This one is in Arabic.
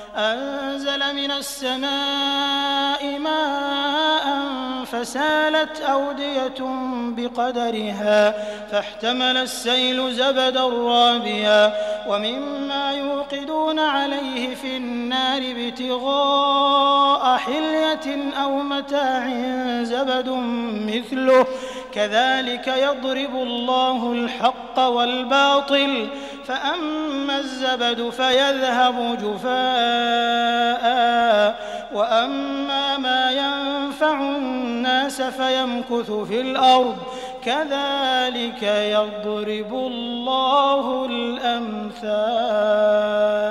أنزل من السماء ماء فسالت أودية بقدرها فاحتمل السيل زبدا رابيا ومما يوقدون عليه في النار ابتغاء حلية أو متاع زبد مثله كذلك يضرب الله الحق والباطل فأما الزبد فيذهب جفاء وأما ما ينفع الناس فيمكث في الأرض كذلك يضرب الله الأمثال.